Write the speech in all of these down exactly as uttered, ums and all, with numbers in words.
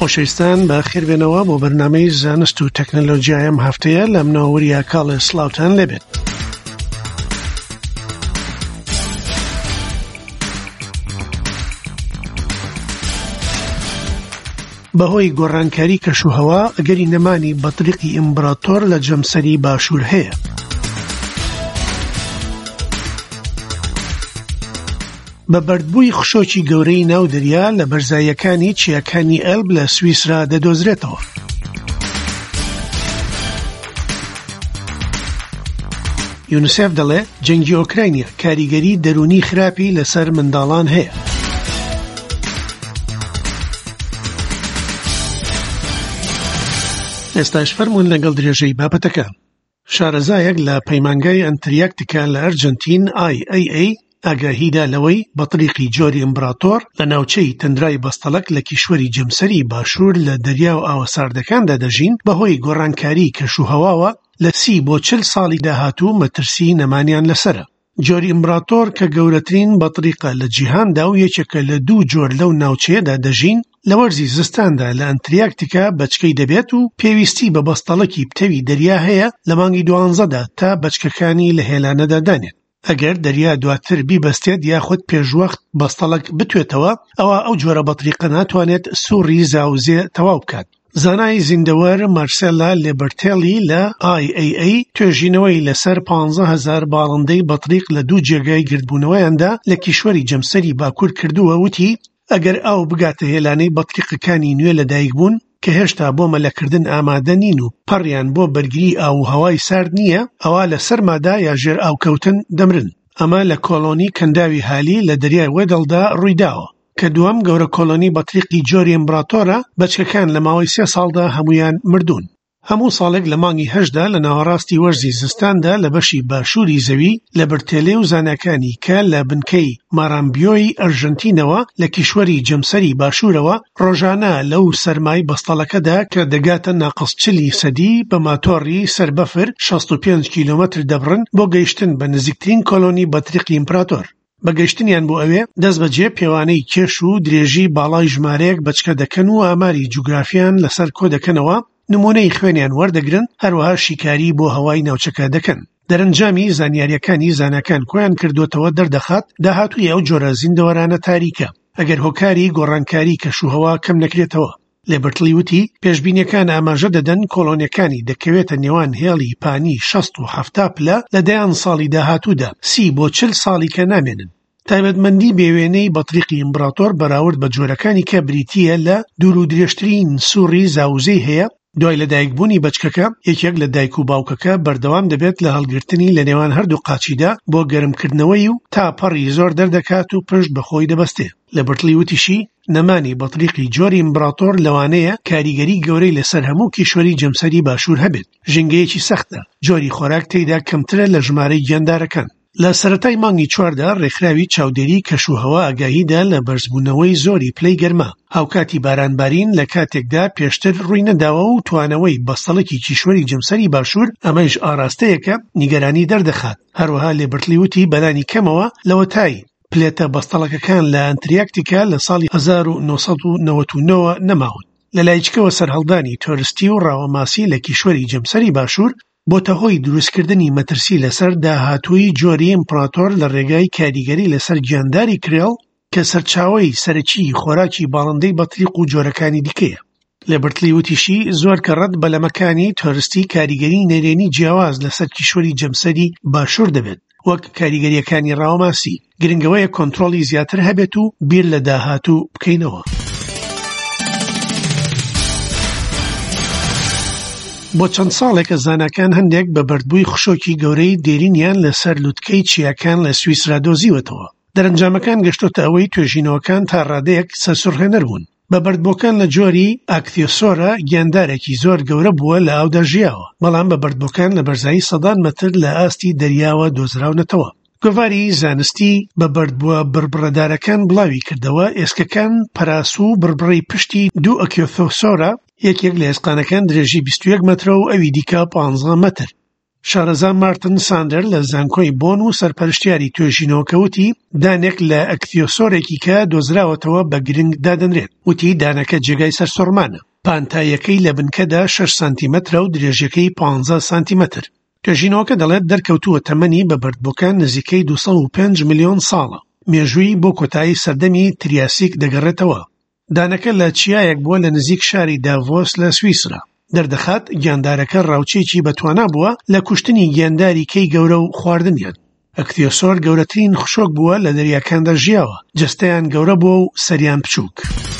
خۆشەویستان بە خێربێنەوە بۆ بەرنامەی زانست و تەکنۆلۆژیای ئەم هەفتەیە لە مناوەریە کاڵە سلااوتان لێبێت. بەهۆی گۆڕانکاری کەشوهەوا ئەگەری نەمانی بەطریقی ئیمبراتۆر لە جەمسەری باشوور هەیە. بە بەردبووی خشۆکی گەورەی ناو دەریا لە بەرزاییەکانی چیاکانی ئەلب لە سویسرا دەدۆزرێتەوە. یونیسێف دەڵێ جەنگی ئۆکراینیا کاریگەری دەرونی خراپی لەسەر منداڵان هەیە. ئێستاش فەرموون لەگەڵ درێژەی بابەتەکان. شارەزایەک لە پەیمانگای ئەنتریاکتیکا لە ئەرجنتین ئای ئەی ئەی ئاگاهیدا لەوەی بەطریقی جۆری ئیمبراتۆر لە ناوچەی تەندرای بەستەڵەک لە کیشوەری جەمسەری باشوور لە دەریا و ئاوە ساردەکاندا دەژین بەهۆی گۆڕانکاری کەشوهەواوە لە سی بۆ چل ساڵی داهاتوو مەترسی نەمانیان لەسرە. جۆری ئیمبراتۆر کە گەورەترین بەطریقە لە جیهاندا و یەکێکە لە دوو جۆر لەو ناوچەیەدا دەژین لە وەرزی زستاندا لە ئەنتریاکتیکا بەچکەی دەبێت و پێویستی بە بەستەڵەکی پتەوی دەریا هەیە لە مانگی دوانزەدا تا بەچکەکانی لە هێلانەدا دانێت. ئەگەر دەریا دواتر بیبەستێت یاخود پێشوەخت بەستەڵەک بتوێتەوە ئەوە ئەو جۆرە بەطریقە ناتوانێت سووڕی زاوزێ تەواو بکات. زانای زیندەوەر مارسێلا لێبەرتێلی لە ئای ئەی ئەی توێژینەوەی لەسەر پانزە هەزار باڵندەی بەطریق لە دوو جێگای گردبوونەوەیاندا لە کیشوەری جەمسەری باکوور کردووە وتی ئەگەر ئەو بگاتە هێلانەی بەطریقەکانی نوێ لەدایک بوون کە هێشتا بۆ مەلەکردن ئامادە نین و پەڕیان بۆ بەرگری ئاو و هەوای سارد نییە ئەوە لە سەرمادا یا ژێر ئاوکەوتن دەمرن. ئەمە لە کۆلۆنی کەنداوی هالی لە دەریای وێدڵدا ڕوویداوە کە دووەم گەورە کۆلۆنی بەطریقی جۆری ئیمبراتۆرە بەچکەکان لە ماوەی سێ ساڵدا هەمویان مردوون. هەموو ساڵێک لە مانگی هەشدا لە ناوەڕاستی وەرزی زستاندا لە بەشی باشووری زەوی لە برتێلێ و زانەکانی کە لە بنکەی مارامبیۆی ئەرژەنتینەوە لە کیشوەری جەمسەری باشوورەوە ڕۆژانە لەو سەرمای بەستەڵەکەدا کە دەگاتە ناقەس چلی سەدی بە ماتۆڕی سەربەفر شەست و پێنج کیلۆمەتر دەبڕن بۆ گەیشتن بە نزیکترین کۆلۆنی بەطریقی ئیمبراتۆر. بەگەشتنیان بۆ ئەوێ دەست بەجێ پێوانەی کێش و درێژی باڵای ژمارەیەک بەچکە دەکەن و ئاماری جوگرافیان لەسەر کۆ دەکەنەوە، نمونەی خوێنیان وەردەگرن، هەروەها شیکاری بۆ هەوای ناوچەکە دەکەن. دەرەنجامی زانیاریەکانی زانەکان کۆیان کردوتەوە دەردەخات داهاتووی ئەو جۆرە زیندەوەرانە تاریکە ئەگەر هۆکاری گۆڕانکاری کەشوهەوا کەم نەکرێتەوە. لێبەرتلی وتی پێشبینیەکان ئاماژە دەدەن کۆلۆنیەکانی دەکەوێتە نێوان هێڵی پانی شەست و هەفتا پلە لە دەیان ساڵی داهاتوودا سی بۆ چل ساڵی کە نامێنن. تایبەتمەندی بێوێنەی بەطریقی ئیمبراتۆر بەراورد بە جۆرەکانی کە بریتیە لە دوور و درێژترین سووڕی زاوزەی هەیە. دوای لەدایکبوونی بەچکەکە یەکێک لە دایک و باوکەکە بەردەوام دەبێت لە هەڵگرتنی لە نێوان هەردوو قاچیدا بۆ گەرمکردنەوەی و تا پەڕی زۆر دەردەکات و پشت بەخۆی دەبەستێ. لە برتلی وتیشی نەمانی بەطریقی جۆری ئیمبراتۆر لەوانەیە کاریگەری گەورەی لەسەر هەموو کیشوەری جەمسەری باشوور هەبێت. ژنگەیەکی سەختە، جۆری خۆراک تێیدا کەمترە لە ژمارەی گیاندارەکان. لە سەرەتای مانگی چواردا ڕێکخراوی چاودێری کەشوهەوا ئاگاهیدا لە بەرزبوونەوەی زۆری پلەی گەرما. هاوکاتی بارانبارین لە کاتێکدا پێشتر ڕووی نەداوە و توانەوەی بەستەڵێکی کیشوەری جەمسەری باشوور ئەمەش ئاراستەیەکە نیگەرانی دەردەخات. هەروەها لێبەرتلی وتی بەلانی کەمەوە لەوەتای پلێتە بەستەڵەکەکان لە ئەنتریاکتیکا لە ساڵی هەزار و نۆسەد و نەوەت و نۆ نەماون. لەلایچکەوە سەرهەڵدانی تۆریستی و ڕاوەماسی لە کیشوەری جەمسەری باشوور بۆتە هۆی دروستکردنی مەترسی لەسەر داهاتووی جۆری ئیمبراتۆر لە ڕێگای کاریگەری لەسەر گیانداری کرێڵ کە سەرچاوەی سەرەکی خۆراکی باڵندەی بەطریق و جۆرەکانی دیکەیە. لێبەرتلی وتیشی زۆر کە ڕەت بەلەمەکانی تۆریستی کاریگەری نەرێنی جیاواز لەسەر کیشوەری جەمسەری باشوور دەبێت وەک کاریگەریەکانی ڕاوەماسی. گرنگەوەیە کۆنتڕۆڵی زیاتر هەبێت و بیر لە داهاتوو بکەینەوە. بۆ چەند ساڵێکە زانەکان هەندێک بە بەردبووی خشۆکی گەورەی دێرینیان لەسەر لووتکەی چیاکان لە سویسرا دۆزیوەتەوە. دەرەنجامەکان گەشتۆتە ئەوەی توێژینەوەکان تا ڕادەیەک سەرسوڕهێنەر بوون. بە بەردبووەکان لە جۆری ئاکتیۆسۆرە گیاندارێکی زۆر گەورە بووە لە ئاودا ژیاوە، بەڵام بە بەردبووەکان لە بەرزایی سەدان مەتر لە ئاستی دەریاوە دۆزراونەتەوە. گۆڤاری زانستی بە بەردبووە بربڕەدارەکان بڵاوی کردەوە ئێسکەکان پەراسو و بربڕەی پشتی دوو ئەکیۆسۆرە، یەکێک لە ئێسقانەکان درێژی بیست و یەک مەترە و ئەوی دیکە پانزە مەتر. شارەزا مارتن ساندەر لە زانکۆی بۆن و سەرپەرشتیاری توێژینەوەکە وتی دانێک لە ئەکتیۆسۆرێکی کە دۆزراوەتەوە بە گرنگ دادەنرێت. وتی دانەکە جێگای سەرسۆرمانە. پانتایەکەی لە بنکەدا شەش سانتیمەترە و درێژەکەی پانزە سانتیمەتر. توێژینەوەکە دەڵێت دەرکەوتووە تەمەنی بە بەردبووکان نزیکەی دوو سەد و پێنج ملیۆن ساڵە. مێژووی بۆ کۆتایی سەردەمی تریاسیک دەگەڕێتەوە. دانەکە لە چیایەک بووە لە نزیک شاری داڤۆس لە سویسرا. دەردەخات گیاندارەکە ڕاوچێکی بەتوانا بووە لە کوشتنی گیانداری کەی گەورە و خواردنیان. ئەکتیۆسۆر گەورەترین خشۆک بووە لە دەریاکاندا ژیاوە. جەستەیان گەورە بووە و سەریان بچووک.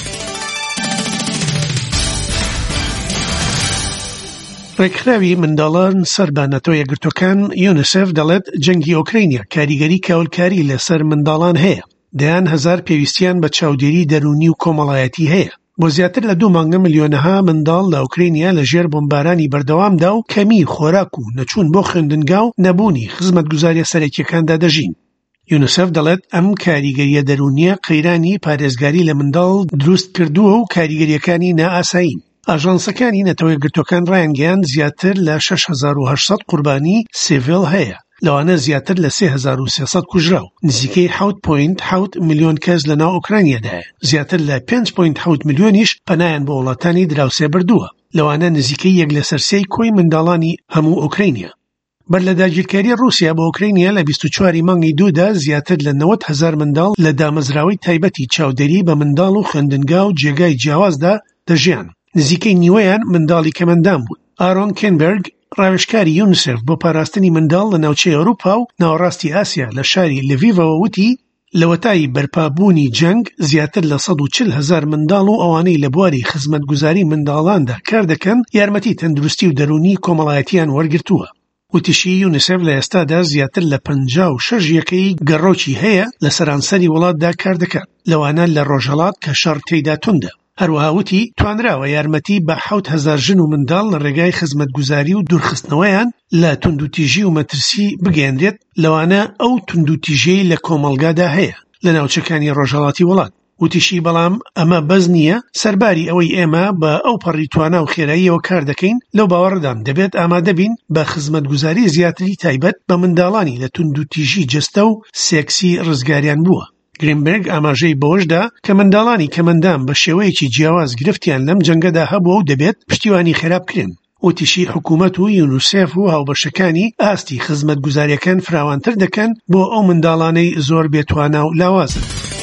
ڕێکخراوی منداڵان سەر بە ناتۆ یەکگرتووەکان یونیسف دەڵێت جەنگی ئۆکراینیا کاریگەری کاولکاری لەسەر منداڵان هەیە. دەیان هەزار پێویستیان بە چاودێری دەرونی و کۆمەڵایەتی هەیە. بۆ زیاتر لە دوو مانگە ملیۆنەها منداڵ لە ئوکراینیا لەژێر بۆمبارانی بەردەوامدا و کەمی خۆراک و نەچوون بۆ خوێندنگا و نەبوونی خزمەتگوزاریە سەرەکیەکاندا دەژین. یونیسف دەڵێت ئەم کاریگەریە دەرونیە قەیرانی پارێزگاری لە منداڵ دروست کردووە و کاریگەریەکانی نائاسایین. ئاژانسەکانی نەتەوە یەکگرتووەکان ڕایانگەیاند زیاتر لە شەش هەزار و هەشت سەد قوربانی سیڤیل هەیە. لەوانە زیاتر لە سێ هەزار و سێسەد کوژراو. نزیکەی حەوت پۆینت حەوت ملیۆن کەس لە ناو ئوکراینیادایە. زیاتر لە پێنج پۆینت حەوت ملیۆنیش پەنایان بۆ وڵاتانی دراوسێ بردووە. لەوانە نزیکەی یەک لەسەر سێی کۆی منداڵانی هەموو ئوکراینیا. بەر لە داگیرکاری رووسیا بە ئوکراینیا لە بیست و چواری مانگی دوودا زیاتر لە نەوەت هەزار منداڵ لە دامەزراوەی تایبەتی چاودێری بە منداڵ و خوێندنگا و جێگای جیاوازدا دەژیان. نزیکەی نیوەیان منداڵی کەمەندان بوون. ئارۆن کێنبەرگ ڕاوێژکاری یونیسف بۆ پاراستنی منداڵ لە ناوچەی ئەوروپا و ناوەڕاستی ئاسیا لە شاری لڤیڤەوە وتی لە وەتای بەرپابوونی جەنگ زیاتر لە سەد و چل هەزار منداڵ و ئەوانەی لە بواری خزمەتگوزاری منداڵاندا کار دەکەن یارمەتی تەندروستی و دەرونی کۆمەڵایەتیان وەرگرتووە. وتیشی یونیسف لە ئێستادا زیاتر لە پەنجا و شەش یەکەی گەڕۆکی هەیە لە سەرانسەری وڵاتدا کار دەکات. لەوانە لە ڕۆژهەڵات کە شەڕ تێیدا توندە. هەروەها وتی توانراوە یارمەتی بە حەوت هەزار ژن و منداڵ لە ڕێگای خزمەتگوزاری و دوورخستنەوەیان لە توندوتیژی و مەترسی بگەێنرێت. لەوانە ئەو توندوتیژەی لە کۆمەڵگادا هەیە لە ناوچەکانی ڕۆژهەڵاتی وڵات. وتیشی بەڵام ئەمە بەز نییە سەرباری ئەوەی ئێمە بە ئەو پەڕی توانە و خێراییەوە کار دەکەین لەو باوەڕدام دەبێت ئامادەبین بە خزمەتگوزاری زیاتری تایبەت بە منداڵانی لە توندوتیژی جەستە و سێکسی ڕزگاریان بووە. گرینبرگ ئاماژەی بەوەشدا کە منداڵانی کەمەندان بە شێوەیەکی جیاواز گرفتیان لەم جەنگەدا هەبووە و دەبێت پشتیوانی خێرا بکرێن. وتیشی حکوومەت و یونیسف و هاوبەشەکانی ئاستی خزمەتگوزاریەکان فراوانتر دەکەن بۆ ئەو منداڵانەی زۆر بێتوانە و لاوازن.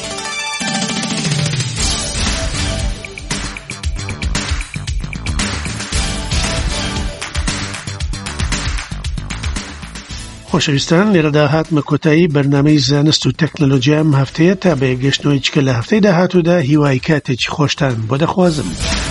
خۆشەویستان لێرەدا هاتمە کۆتایی بەرنامەی زانست و تەکنۆلۆجیا ئەم هەفتەیە تا بە یەکگەشتنەوەی چکە لە هەفتەی داهاتوودا هیوای کاتێکی خۆشتان بۆ دەخوازم.